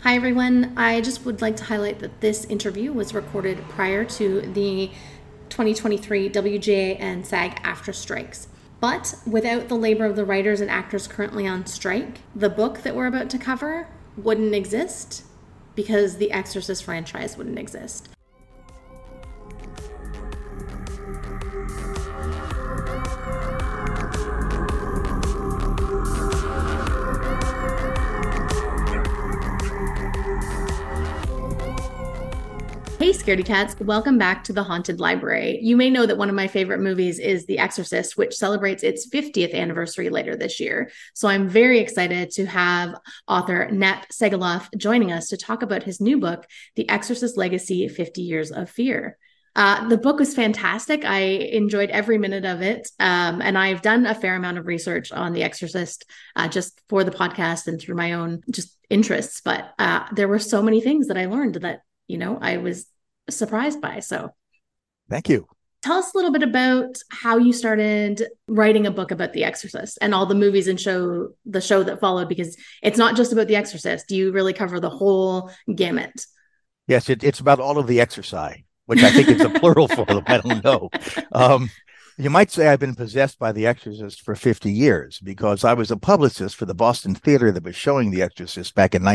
Hi, everyone. I just would like to highlight that this interview was recorded prior to the 2023 WGA and SAG after strikes. But without the labor of the writers and actors currently on strike, the book that we're about to cover wouldn't exist because the Exorcist franchise wouldn't exist. Hey, Scaredy Cats, welcome back to the Haunted Library. You may know that one of my favorite movies is The Exorcist, which celebrates its 50th anniversary later this year. So I'm very excited to have author Nat Segaloff joining us to talk about his new book, The Exorcist Legacy 50 Years of Fear. The book was fantastic. I enjoyed every minute of it. And I've done a fair amount of research on The Exorcist just for the podcast and through my own just interests. But there were so many things that I learned that I was surprised by. So Thank you. tell us a little bit about how you started writing a book about The Exorcist and all the movies and the show that followed, because it's not just about The Exorcist. You really cover the whole gamut. Yes, it's about all of the exercise, which I think is a plural for them. I don't know. Um, you might say I've been possessed by The Exorcist for 50 years because I was a publicist for the Boston Theater that was showing The Exorcist back in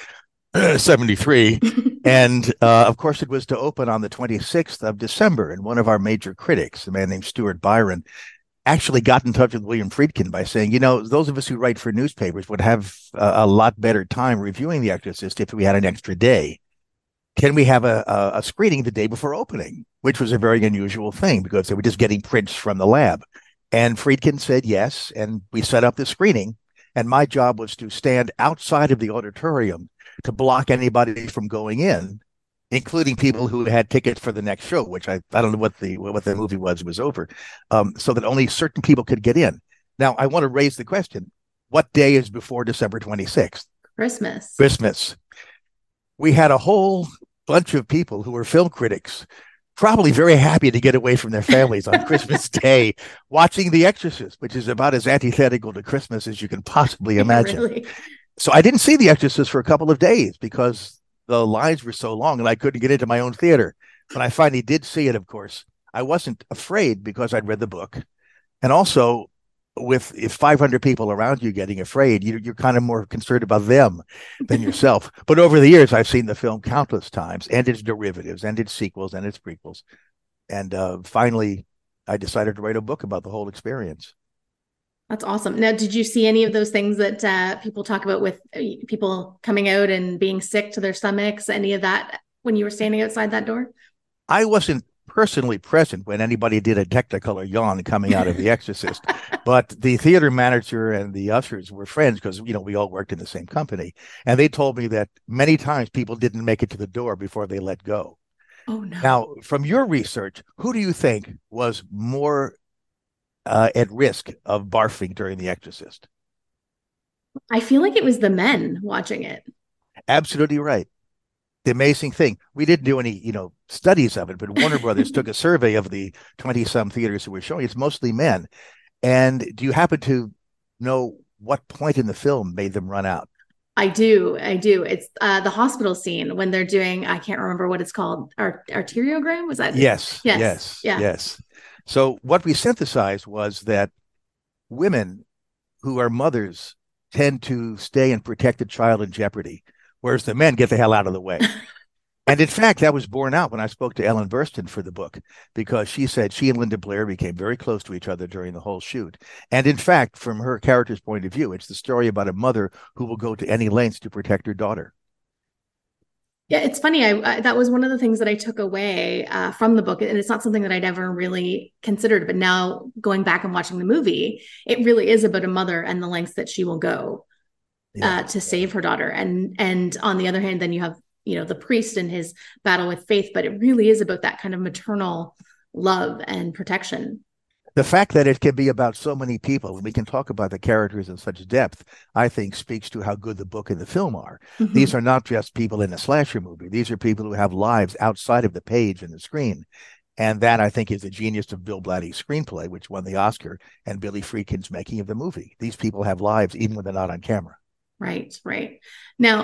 1973. And of course, it was to open on the 26th of December. And one of our major critics, a man named Stuart Byron, actually got in touch with William Friedkin by saying, those of us who write for newspapers would have a lot better time reviewing The Exorcist if we had an extra day. Can we have a screening the day before opening, which was a very unusual thing because they were just getting prints from the lab. And Friedkin said yes, and we set up the screening. And my job was to stand outside of the auditorium to block anybody from going in, including people who had tickets for the next show, which I don't know what the movie was over, so that only certain people could get in. Now, I want to raise the question: what day is before December 26th? Christmas. Christmas. We had a whole bunch of people who were film critics, probably very happy to get away from their families on Christmas Day, watching The Exorcist, which is about as antithetical to Christmas as you can possibly imagine. Really? So I didn't see The Exorcist for a couple of days because the lines were so long and I couldn't get into my own theater. When I finally did see it, of course, I wasn't afraid because I'd read the book. And also, if 500 people around you getting afraid, you're kind of more concerned about them than yourself. But over the years, I've seen the film countless times and its derivatives and its sequels and its prequels. And finally, I decided to write a book about the whole experience. That's awesome. Now, did you see any of those things that people talk about with people coming out and being sick to their stomachs? Any of that when you were standing outside that door? I wasn't personally present when anybody did a Technicolor yawn coming out of The Exorcist, but the theater manager and the ushers were friends because we all worked in the same company, and they told me that many times people didn't make it to the door before they let go. Oh, no. Now, from your research, who do you think was more at risk of barfing during The Exorcist? I feel like it was the men watching it. Absolutely right. The amazing thing, we didn't do any, studies of it, but Warner Brothers took a survey of the 20 some theaters who were showing. It's mostly men. And do you happen to know what point in the film made them run out? I do. I do. It's the hospital scene when they're doing, I can't remember what it's called. Arteriogram? Was that it? Yes, Yes. yes, Yeah. yes. So what we synthesized was that women who are mothers tend to stay and protect the child in jeopardy, whereas the men get the hell out of the way. And in fact, that was borne out when I spoke to Ellen Burstyn for the book, because she said she and Linda Blair became very close to each other during the whole shoot. And in fact, from her character's point of view, it's the story about a mother who will go to any lengths to protect her daughter. Yeah, it's funny. I that was one of the things that I took away from the book, and it's not something that I'd ever really considered. But now going back and watching the movie, it really is about a mother and the lengths that she will go Yeah. to save her daughter. And on the other hand, then you have the priest and his battle with faith. But it really is about that kind of maternal love and protection. The fact that it can be about so many people, and we can talk about the characters in such depth, I think speaks to how good the book and the film are. These Mhm. are not just people in a slasher movie. These are people who have lives outside of the page and the screen. And that, I think, is the genius of Bill Blatty's screenplay, which won the Oscar, and Billy Friedkin's making of the movie. These people have lives even when they're not on camera. Right, right. Now,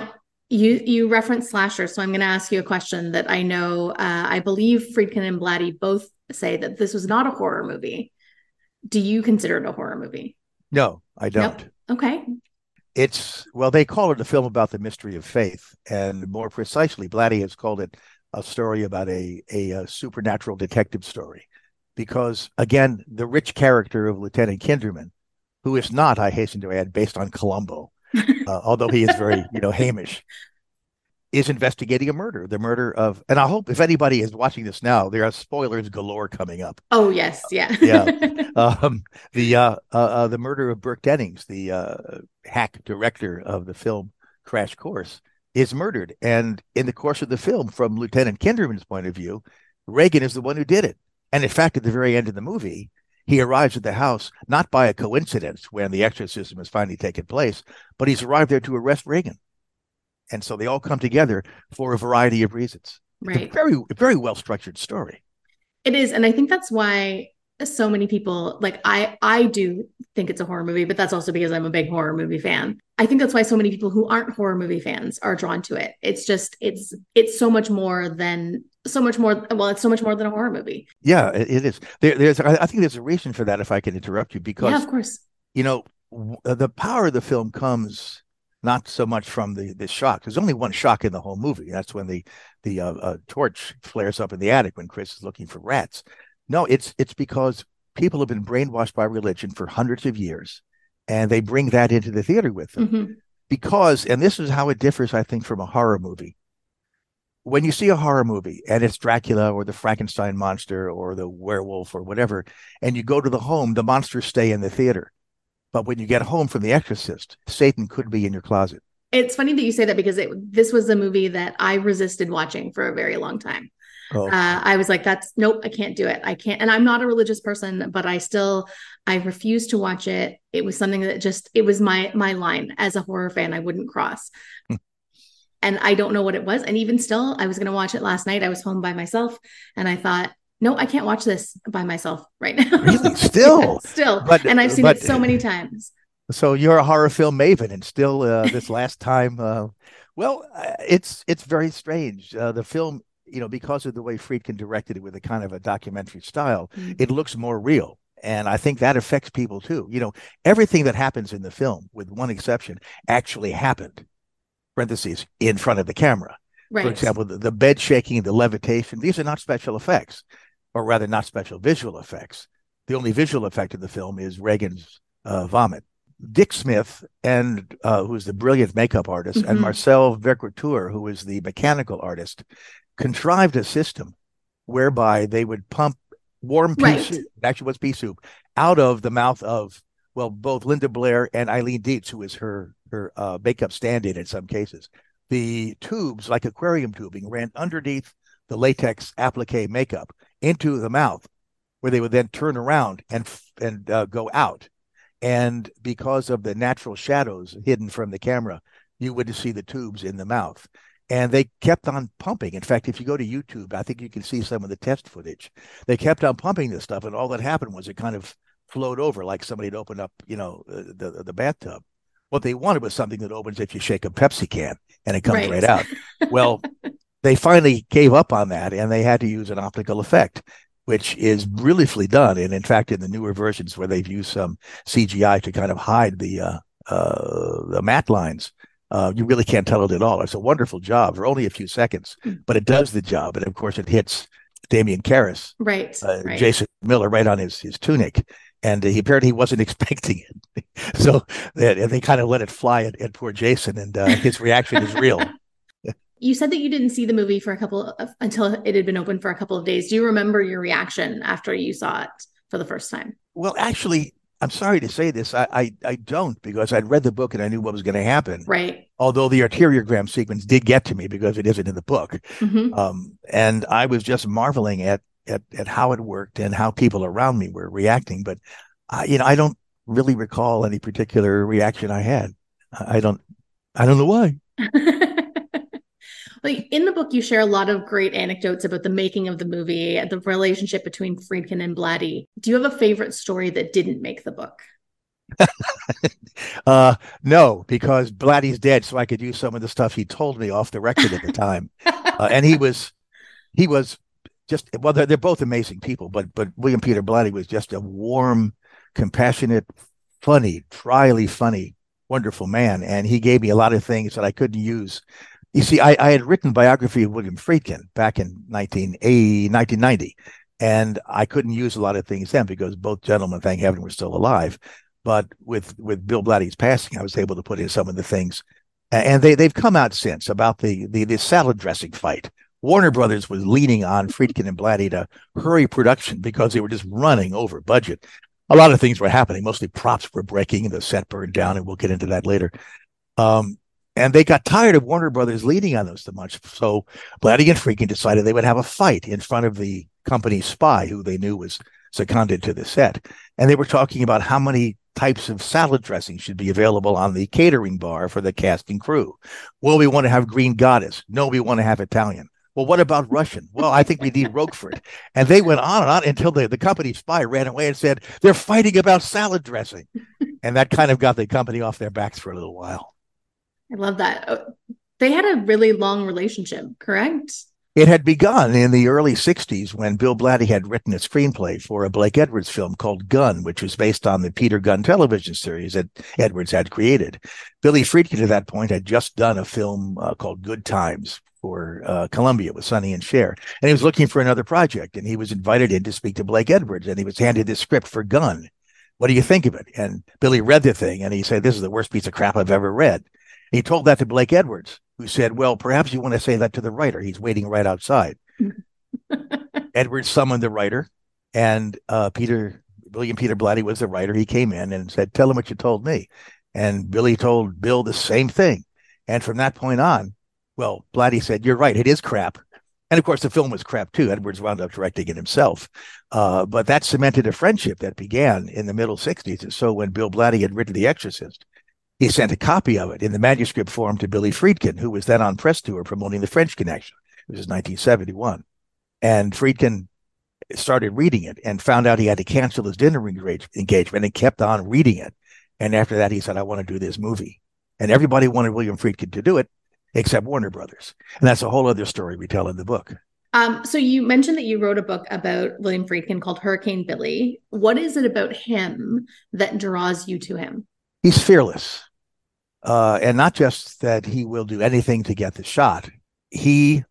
You reference slasher, so I'm going to ask you a question that I know. I believe Friedkin and Blatty both say that this was not a horror movie. Do you consider it a horror movie? No, I Nope. don't. Okay. It's, well, they call it a film about the mystery of faith, and more precisely, Blatty has called it a story about a supernatural detective story, because again, the rich character of Lieutenant Kinderman, who is not, I hasten to add, based on Columbo, although he is very, Hamish, is investigating a murder, the murder of, and I hope if anybody is watching this now, there are spoilers galore coming up. Oh, yes. Yeah. Yeah, um, the murder of Burke Dennings, the hack director of the film Crash Course, is murdered, and in the course of the film, from Lieutenant Kinderman's point of view, Reagan is the one who did it. And in fact, at the very end of the movie, he arrives at the house not by a coincidence when the exorcism has finally taken place, but he's arrived there to arrest Reagan. And so they all come together for a variety of reasons. It's a Right. very well structured story. It is, and I think that's why so many people like I do think it's a horror movie, but that's also because I'm a big horror movie fan. I think that's why so many people who aren't horror movie fans are drawn to it. It's just it's so much more than so much more well, it's so much more than a horror movie. Yeah, it is. I think there's a reason for that, if I can interrupt you, Yeah, because of course. you know the power of the film comes not so much from the shock. There's only one shock in the whole movie. That's when the torch flares up in the attic when Chris is looking for rats. No, it's because people have been brainwashed by religion for hundreds of years, and they bring that into the theater with them. Hmm. Because, and this is how it differs, I think, from a horror movie. When you see a horror movie and it's Dracula or the Frankenstein monster or the werewolf or whatever, and you go to the home, the monsters stay in the theater. But when you get home from The Exorcist, Satan could be in your closet. It's funny that you say that because this was a movie that I resisted watching for a very long time. Oh, I was like, that's nope, I can't do it. I can't. And I'm not a religious person, but I refused to watch it. It was something that just, it was my line as a horror fan. I wouldn't cross. And I don't know what it was. And even still, I was going to watch it last night. I was home by myself and I thought, no, I can't watch this by myself right now. really? Yeah, Still? still. But And I've seen but it so many times. so you're a horror film maven, and still this last time, well, it's very strange. The film, because of the way Friedkin directed it with a kind of a documentary style, Mm. it looks more real. And I think that affects people too. Everything that happens in the film, with one exception, actually happened, parentheses, in front of the camera. For Right. example, the bed shaking, the levitation, these are not special effects, or rather not special visual effects. The only visual effect of the film is Reagan's vomit. Dick Smith, and who's the brilliant makeup artist, and Hmm. Marcel Vercouture, who is the mechanical artist, contrived a system whereby they would pump warm pea Right. soup, it actually was pea soup, out of the mouth of, well, both Linda Blair and Eileen Dietz, who is her makeup stand-in in some cases. The tubes, like aquarium tubing, ran underneath the latex applique makeup into the mouth, where they would then turn around and go out. And because of the natural shadows hidden from the camera, you would see the tubes in the mouth. And they kept on pumping. In fact, if you go to YouTube, I think you can see some of the test footage. They kept on pumping this stuff, and all that happened was it kind of flowed over like somebody had opened up, the bathtub. What they wanted was something that opens if you shake a Pepsi can and it comes right Right. out. Well, they finally gave up on that, and they had to use an optical effect, which is brilliantly done. And in fact, in the newer versions where they've used some CGI to kind of hide the matte lines, you really can't tell it at all. It's a wonderful job for only a few seconds, but it does the job. And of course, it hits Damian Karras, Right. Right. Jason Miller, right on his tunic. And he apparently wasn't expecting it. So they kind of let it fly at poor Jason, and his reaction is real. You said that you didn't see the movie until it had been open for a couple of days. Do you remember your reaction after you saw it for the first time? Well, actually, I'm sorry to say this. I don't, because I'd read the book and I knew what was going to happen. Right. Although the arteriogram sequence did get to me because it isn't in the book. Hmm. And I was just marveling at how it worked and how people around me were reacting. But, I don't really recall any particular reaction I had. I don't know why. Like in the book, you share a lot of great anecdotes about the making of the movie, the relationship between Friedkin and Blatty. Do you have a favorite story that didn't make the book? No, because Blatty's dead, so I could use some of the stuff he told me off the record at the time. And he was just, well, they're both amazing people, but William Peter Blatty was just a warm, compassionate, funny, dryly funny, wonderful man. And he gave me a lot of things that I couldn't use. You see, I had written biography of William Friedkin back in 1990, and I couldn't use a lot of things then because both gentlemen, thank heaven, were still alive. But with Bill Blatty's passing, I was able to put in some of the things, and they've come out since about the salad dressing fight. Warner Brothers was leaning on Friedkin and Blatty to hurry production because they were just running over budget. A lot of things were happening. Mostly props were breaking, and the set burned down, and we'll get into that later. And they got tired of Warner Brothers leaning on them so much. So Blatty and Friedkin decided they would have a fight in front of the company's spy, who they knew was seconded to the set. And they were talking about how many types of salad dressing should be available on the catering bar for the cast and crew. Well, we want to have green goddess. No, we want to have Italian. Well, what about Russian? Well, I think we need Roquefort. And they went on and on until the company spy ran away and said, they're fighting about salad dressing. And that kind of got the company off their backs for a little while. I love that. They had a really long relationship, correct? It had begun in the early 60s when Bill Blatty had written a screenplay for a Blake Edwards film called Gun, which was based on the Peter Gunn television series that Edwards had created. Billy Friedkin at that point had just done a film called Good Times for Columbia with Sonny and Cher. And he was looking for another project, and he was invited in to speak to Blake Edwards, and he was handed this script for Gun. What do you think of it? And Billy read the thing, and he said, this is the worst piece of crap I've ever read. He told that to Blake Edwards, who said, well, perhaps you want to say that to the writer. He's waiting right outside. Edwards summoned the writer, and William Peter Blatty was the writer. He came in and said, tell him what you told me. And Billy told Bill the same thing. And from that point on, well, Blatty said, you're right, it is crap. And of course, the film was crap too. Edwards wound up directing it himself. But that cemented a friendship that began in the middle 60s. And so when Bill Blatty had written The Exorcist, he sent a copy of it in the manuscript form to Billy Friedkin, who was then on press tour promoting The French Connection. It was 1971. And Friedkin started reading it and found out he had to cancel his dinner engagement and kept on reading it. And after that, he said, I want to do this movie. And everybody wanted William Friedkin to do it, except Warner Brothers. And that's a whole other story we tell in the book. So you mentioned that you wrote a book about William Friedkin called Hurricane Billy. What is it about him that draws you to him? He's fearless. And not just that he will do anything to get the shot. He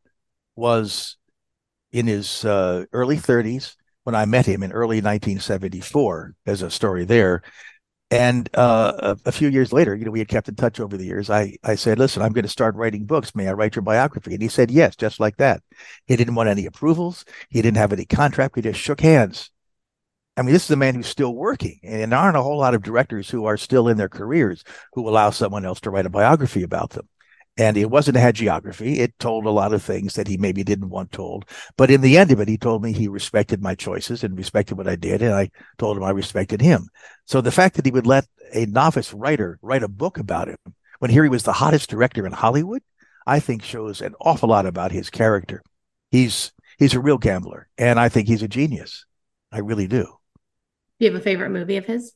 was in his early 30s when I met him in early 1974. There's a story there. And a few years later, we had kept in touch over the years. I said, listen, I'm going to start writing books. May I write your biography? And he said, yes, just like that. He didn't want any approvals. He didn't have any contract. We just shook hands. I mean, this is a man who's still working, and there aren't a whole lot of directors who are still in their careers who allow someone else to write a biography about them. And it wasn't a hagiography. It told a lot of things that he maybe didn't want told. But in the end of it, he told me he respected my choices and respected what I did, and I told him I respected him. So the fact that he would let a novice writer write a book about him when here he was the hottest director in Hollywood, I think shows an awful lot about his character. He's a real gambler, and I think he's a genius. I really do. Do you have a favorite movie of his?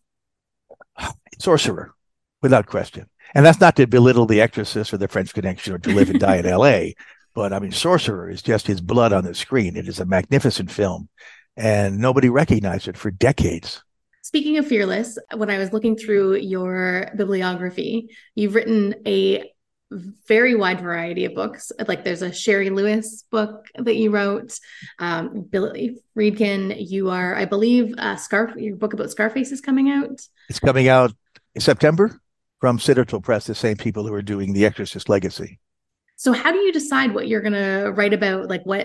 Sorcerer, without question. And that's not to belittle The Exorcist or The French Connection or To Live and Die in L.A., but I mean, Sorcerer is just his blood on the screen. It is a magnificent film, and nobody recognized it for decades. Speaking of fearless, when I was looking through your bibliography, you've written a very wide variety of books. Like there's a Sherry Lewis book that you wrote, Billy Friedkin. You are, I believe, your book about Scarface is coming out. It's coming out in September from Citadel Press, the same people who are doing The Exorcist Legacy. So how do you decide what you're going to write about? Like what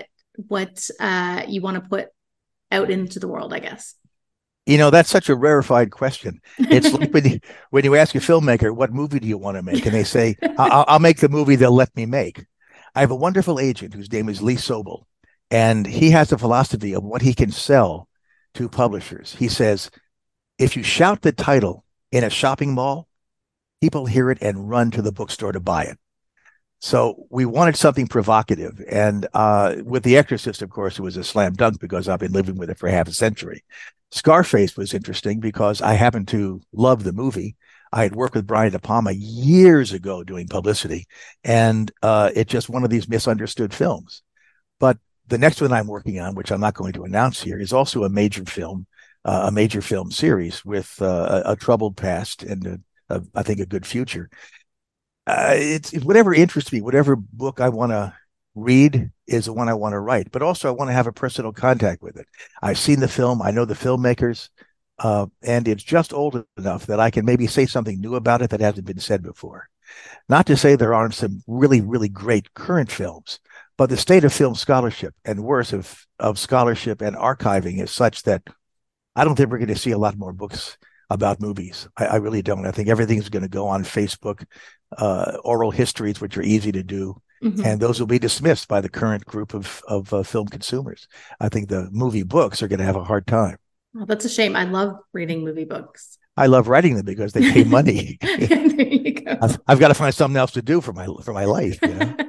you want to put out into the world, I guess? That's such a rarefied question. It's like when you ask a filmmaker, what movie do you want to make? And they say, I'll make the movie they'll let me make. I have a wonderful agent whose name is Lee Sobel, and he has a philosophy of what he can sell to publishers. He says, if you shout the title in a shopping mall, people hear it and run to the bookstore to buy it. So we wanted something provocative. And with The Exorcist, of course, it was a slam dunk because I've been living with it for half a century. Scarface was interesting because I happen to love the movie. I had worked with Brian De Palma years ago doing publicity, and it's just one of these misunderstood films. But the next one I'm working on, which I'm not going to announce here, is also a major film series with a troubled past and I think a good future. It's whatever interests me, whatever book I want to read is the one I want to write, but also I want to have a personal contact with it. I've seen the film, I know the filmmakers, and it's just old enough that I can maybe say something new about it that hasn't been said before. Not to say there aren't some really, really great current films, but the state of film scholarship and worse of scholarship and archiving is such that I don't think we're going to see a lot more books about movies. I really don't. I think everything's going to go on Facebook, oral histories, which are easy to do. Mm-hmm. And those will be dismissed by the current group of film consumers. I think the movie books are going to have a hard time. Well, that's a shame. I love reading movie books. I love writing them because they pay money. Yeah, there you go. I've got to find something else to do for my life. You know?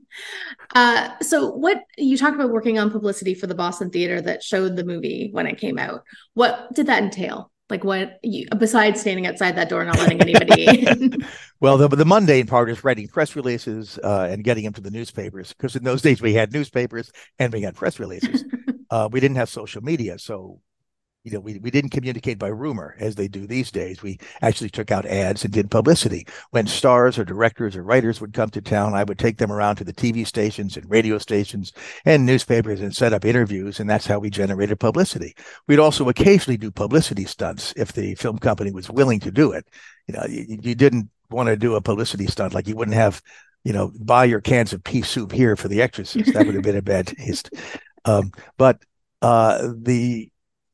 So what you talked about working on publicity for the Boston Theater that showed the movie when it came out. What did that entail? Like besides standing outside that door, not letting anybody in? Well, the mundane part is writing press releases and getting them to the newspapers. Because in those days we had newspapers and we had press releases. We didn't have social media. So, we didn't communicate by rumor as they do these days. We actually took out ads and did publicity. When stars or directors or writers would come to town, I would take them around to the TV stations and radio stations and newspapers and set up interviews, and that's how we generated publicity. We'd also occasionally do publicity stunts if the film company was willing to do it. You didn't want to do a publicity stunt like you wouldn't have, buy your cans of pea soup here for The Exorcist. That would have been a bad taste. But the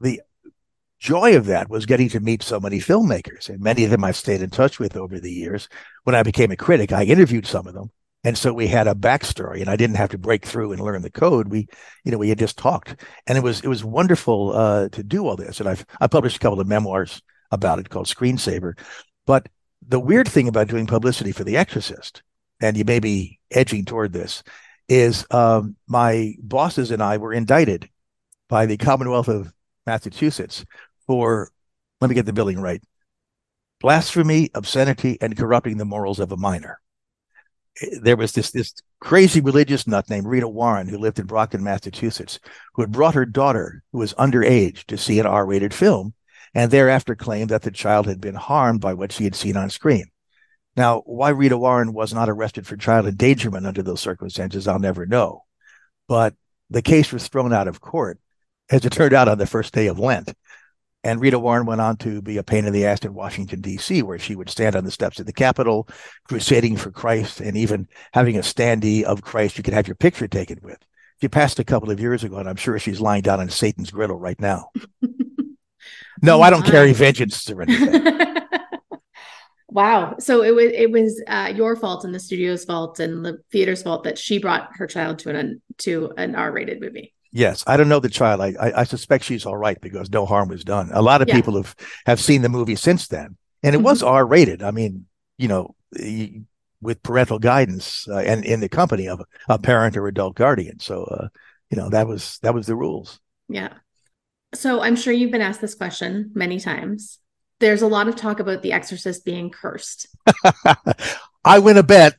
joy of that was getting to meet so many filmmakers, and many of them I've stayed in touch with over the years. When I became a critic, I interviewed some of them, and so we had a backstory, and I didn't have to break through and learn the code. We had just talked, and it was wonderful to do all this. And I published a couple of memoirs about it called Screensaver. But the weird thing about doing publicity for The Exorcist, and you may be edging toward this, is my bosses and I were indicted by the Commonwealth of Massachusetts for, let me get the billing right, blasphemy, obscenity, and corrupting the morals of a minor. There was this crazy religious nut named Rita Warren who lived in Brockton, Massachusetts, who had brought her daughter, who was underage, to see an R-rated film, and thereafter claimed that the child had been harmed by what she had seen on screen. Now, why Rita Warren was not arrested for child endangerment under those circumstances, I'll never know. But the case was thrown out of court, as it turned out, on the first day of Lent. And Rita Warren went on to be a pain in the ass in Washington, D.C., where she would stand on the steps of the Capitol, crusading for Christ, and even having a standee of Christ you could have your picture taken with. She passed a couple of years ago, and I'm sure she's lying down on Satan's griddle right now. No, I don't carry vengeance or anything. Wow. So it was your fault and the studio's fault and the theater's fault that she brought her child to an R-rated movie. Yes, I don't know the child. I suspect she's all right because no harm was done. A lot of people have seen the movie since then, and it was R-rated. I mean, with parental guidance and in the company of a parent or adult guardian. So, that was the rules. Yeah. So I'm sure you've been asked this question many times. There's a lot of talk about The Exorcist being cursed. I win a bet.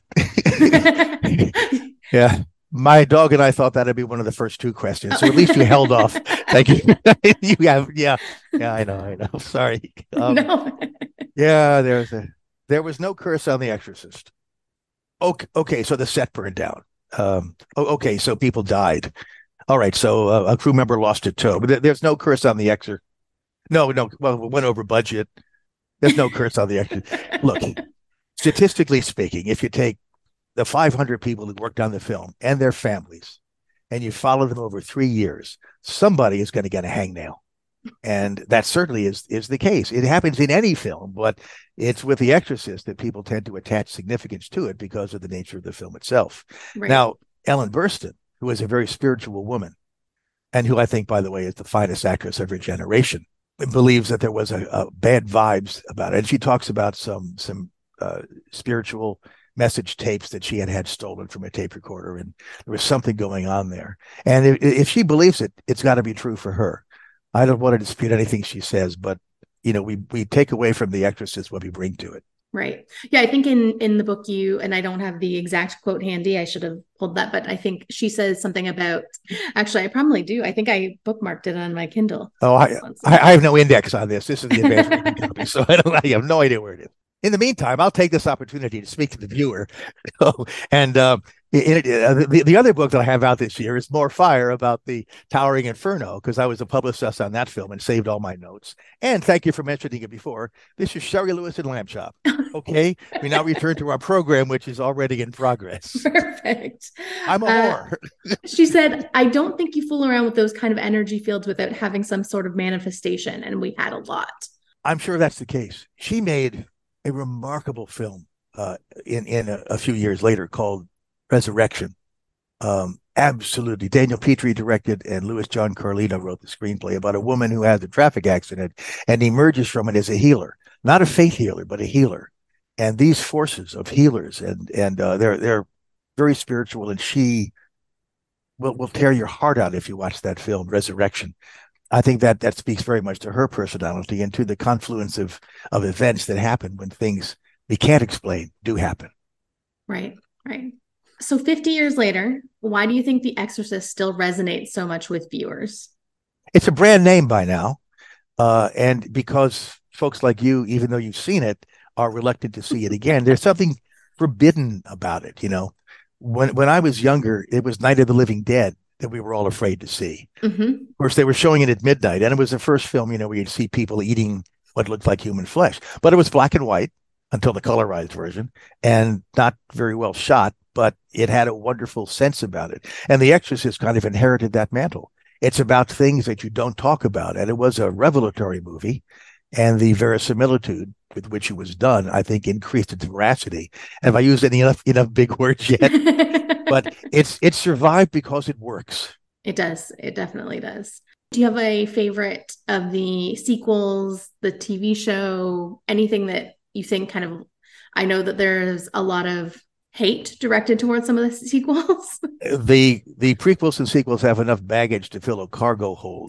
Yeah. My dog and I thought that'd be one of the first two questions. So at least you held off. Thank you. You have, yeah, I know. Sorry. No. Yeah, there was no curse on The Exorcist. Okay, so the set burned down. Okay, so people died. All right, so a crew member lost a toe. But there's no curse on The Exorcist. No. Well, it went over budget. There's no curse on The Exorcist. Look, statistically speaking, if you take the 500 people who worked on the film and their families, and you follow them over 3 years, somebody is going to get a hangnail. And that certainly is the case. It happens in any film, but it's with The Exorcist that people tend to attach significance to it because of the nature of the film itself. Right. Now, Ellen Burstyn, who is a very spiritual woman, and who I think, by the way, is the finest actress of her generation, believes that there was a bad vibes about it. And she talks about some spiritual message tapes that she had stolen from a tape recorder, and there was something going on there. And if she believes it, it's got to be true for her. I don't want to dispute anything she says, but we take away from The Exorcist what we bring to it. Right. Yeah, I think in the book and I don't have the exact quote handy. I should have pulled that, but I think she says something about, actually, I probably do. I think I bookmarked it on my Kindle. Oh, I have no index on this. This is the advanced reading copy, so I have no idea where it is. In the meantime, I'll take this opportunity to speak to the viewer. And the other book that I have out this year is More Fire, about the Towering Inferno, because I was a publicist on that film and saved all my notes. And thank you for mentioning it before. This is Sherry Lewis and Lamb Chop. Okay, we now return to our program, which is already in progress. Perfect. I'm a whore. She said, I don't think you fool around with those kind of energy fields without having some sort of manifestation. And we had a lot. I'm sure that's the case. She made a remarkable film in a few years later called Resurrection. Absolutely. Daniel Petrie directed, and Louis John Carlino wrote the screenplay about a woman who has a traffic accident and emerges from it as a healer, not a faith healer, but a healer. And these forces of healers, and they're very spiritual, and she will tear your heart out if you watch that film, Resurrection. I think that speaks very much to her personality and to the confluence of events that happen when things we can't explain do happen. Right. So 50 years later, why do you think The Exorcist still resonates so much with viewers? It's a brand name by now. And because folks like you, even though you've seen it, are reluctant to see it again, there's something forbidden about it. When I was younger, it was Night of the Living Dead that we were all afraid to see. Mm-hmm. Of course, they were showing it at midnight, and it was the first film, where you'd see people eating what looked like human flesh. But it was black and white until the colorized version, and not very well shot, but it had a wonderful sense about it. And The Exorcist kind of inherited that mantle. It's about things that you don't talk about, and it was a revelatory movie, and the verisimilitude with which it was done, I think, increased its veracity. Have I used enough big words yet? But it survived because it works. It does. It definitely does. Do you have a favorite of the sequels, the TV show, anything that you think I know that there's a lot of hate directed towards some of the sequels. The prequels and sequels have enough baggage to fill a cargo hold.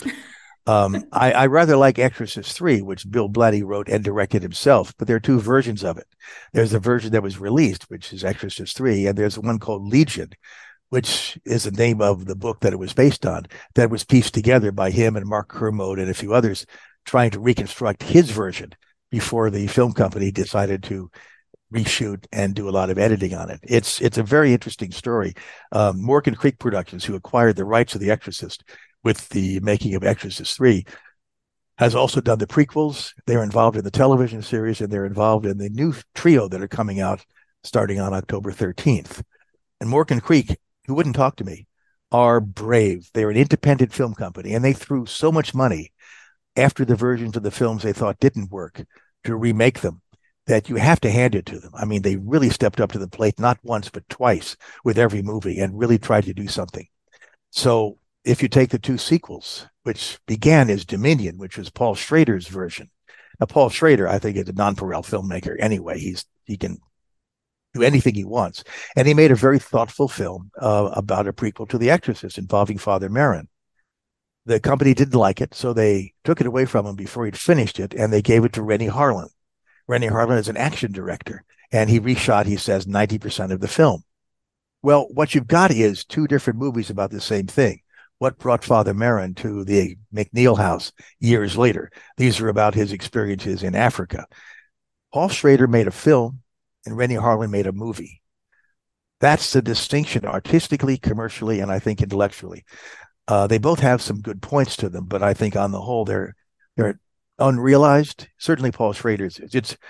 I rather like Exorcist 3, which Bill Blatty wrote and directed himself, but there are two versions of it. There's a version that was released, which is Exorcist 3, and there's one called Legion, which is the name of the book that it was based on, that was pieced together by him and Mark Kermode and a few others, trying to reconstruct his version before the film company decided to reshoot and do a lot of editing on it. It's a very interesting story. Morgan Creek Productions, who acquired the rights of The Exorcist with the making of Exorcist 3, has also done the prequels. They're involved in the television series, and they're involved in the new trio that are coming out starting on October 13th. And Morgan Creek, who wouldn't talk to me, are brave. They're an independent film company, and they threw so much money after the versions of the films they thought didn't work to remake them that you have to hand it to them. I mean, they really stepped up to the plate, not once, but twice with every movie, and really tried to do something. So if you take the two sequels, which began as Dominion, which was Paul Schrader's version. Now, Paul Schrader, I think, is a nonpareil filmmaker anyway. He can do anything he wants. And he made a very thoughtful film about a prequel to The Exorcist involving Father Merrin. The company didn't like it, so they took it away from him before he'd finished it, and they gave it to Renny Harlin. Renny Harlin is an action director, and he reshot, he says, 90% of the film. Well, what you've got is two different movies about the same thing. What brought Father Merrin to the McNeil house years later? These are about his experiences in Africa. Paul Schrader made a film, and Renny Harlin made a movie. That's the distinction artistically, commercially, and I think intellectually. They both have some good points to them, but I think on the whole, they're unrealized. Certainly Paul Schrader's.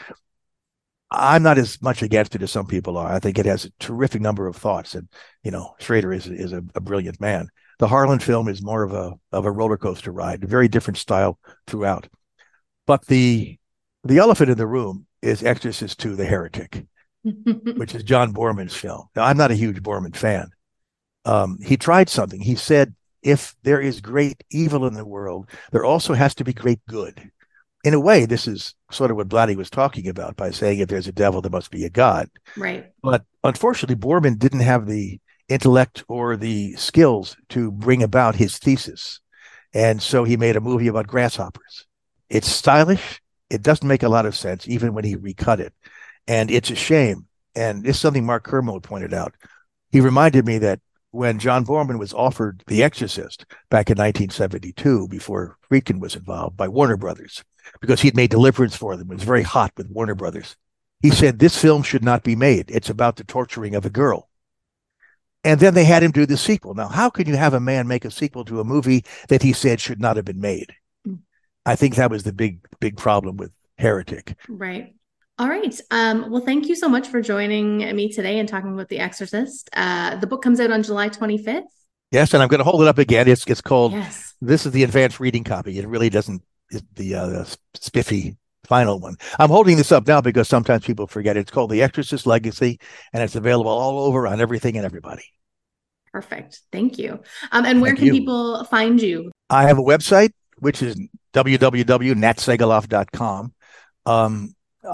I'm not as much against it as some people are. I think it has a terrific number of thoughts, and Schrader is a brilliant man. The Harlan film is more of a roller coaster ride, a very different style throughout. But the elephant in the room is Exorcist II: The Heretic, which is John Borman's film. Now, I'm not a huge Borman fan. He tried something. He said, if there is great evil in the world, there also has to be great good. In a way, this is sort of what Blatty was talking about by saying if there's a devil, there must be a God. Right. But unfortunately, Borman didn't have the intellect or the skills to bring about his thesis. And so he made a movie about grasshoppers. It's stylish. it doesn't make a lot of sense, even when he recut it. And it's a shame. And it's something Mark Kermode pointed out. He reminded me that when John Borman was offered The Exorcist back in 1972, before Friedkin was involved, by Warner Brothers, because he'd made Deliverance for them, it was very hot with Warner Brothers. He said, this film should not be made. It's about the torturing of a girl. And then they had him do the sequel. Now, how can you have a man make a sequel to a movie that he said should not have been made? I think that was the big problem with Heretic. Right. All right. Well, thank you so much for joining me today and talking about The Exorcist. The book comes out on July 25th. Yes, and I'm going to hold it up again. It's called, yes. This is the advanced reading copy. It really doesn't, the spiffy final one. I'm holding this up now because sometimes people forget. It's called The Exorcist Legacy, and it's available all over on everything and everybody. Perfect. Thank you. And where can people find you? I have a website, which is www.natsegeloff.com. I'm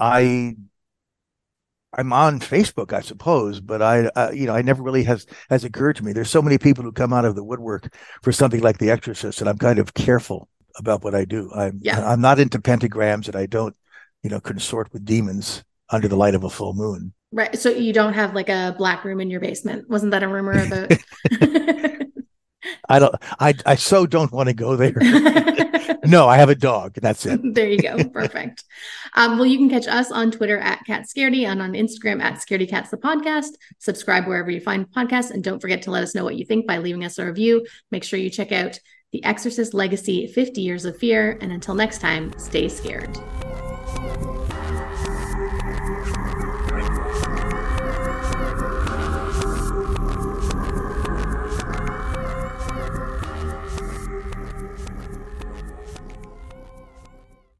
on Facebook, I suppose, but I never really has occurred to me. There's so many people who come out of the woodwork for something like The Exorcist, and I'm kind of careful about what I do. I'm not into pentagrams, and I don't, consort with demons under the light of a full moon. Right. So you don't have like a black room in your basement. Wasn't that a rumor about? I so don't want to go there. No, I have a dog. That's it. There you go. Perfect. Well, you can catch us on Twitter @CatScaredy and on Instagram @ScaredyCats the podcast. Subscribe wherever you find podcasts, and don't forget to let us know what you think by leaving us a review. Make sure you check out The Exorcist Legacy: 50 Years of Fear. And until next time, stay scared.